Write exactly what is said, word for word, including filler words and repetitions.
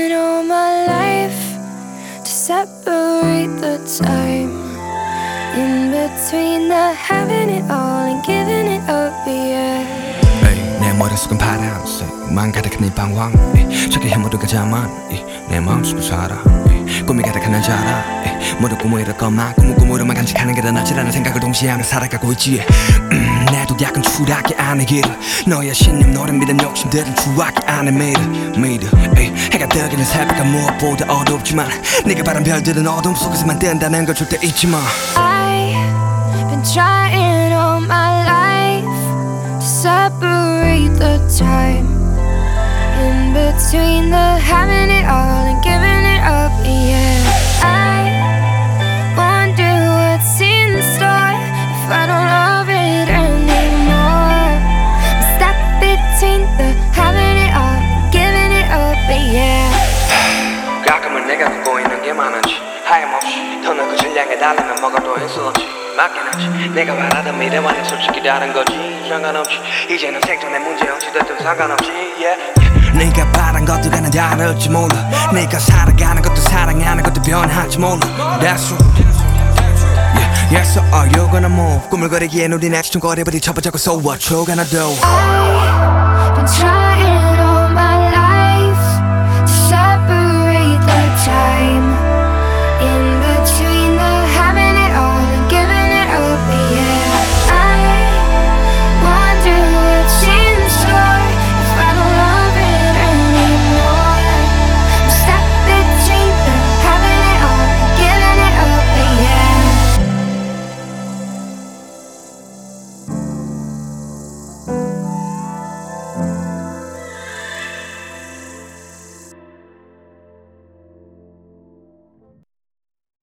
trying all my life to separate the time in between the having it all and giving it up, yeah. 내 머릿속은 파란색만 가득한 네 방황 저기 해모두가 자만 내 마음속을 살아 꿈이 가득한 난 잘 알아 모두 꿈을 이룰 것만 꿈을 꿈으로만 간직하는 게 더 낫지라는 생각을 동시에 하며 살아가고 있지 음, 나도 약간 추락해 안의 길을 너의 신념 너를 믿은 욕심들은 추락해 안의 미래 미래 에이, 해가 뜨기는 새벽은 무엇보다 어둡지만 네가 바란 별들은 어둠 속에서만 뜬다는 걸 절대 잊지 마 I've been trying all my life to separate the time in between the having it all and giving it up, yeah. I wonder what's in store if I don't love it anymore. I'm stuck between the having it all and giving it up, yeah. 가끔은 내가 걷고 있는 게 많은지 하염없이 더 넓은 향해 달리면 뭐가 더 있을지 맞긴 하지 내가 바라던 미래와는 솔직히 다른 거지 상관없지 이제는 생존의 문제 어찌됐든 상관없지 yeah. 네가 바란 것도 나는 다를지 몰라 네가 살아가는 것도 사랑하는 것도 변할지 몰라 That's true yeah. Yeah, so are you gonna move 꿈을 거리기엔 우린 아직 좀 거리버리 접어져고 So what you gonna do I've been trying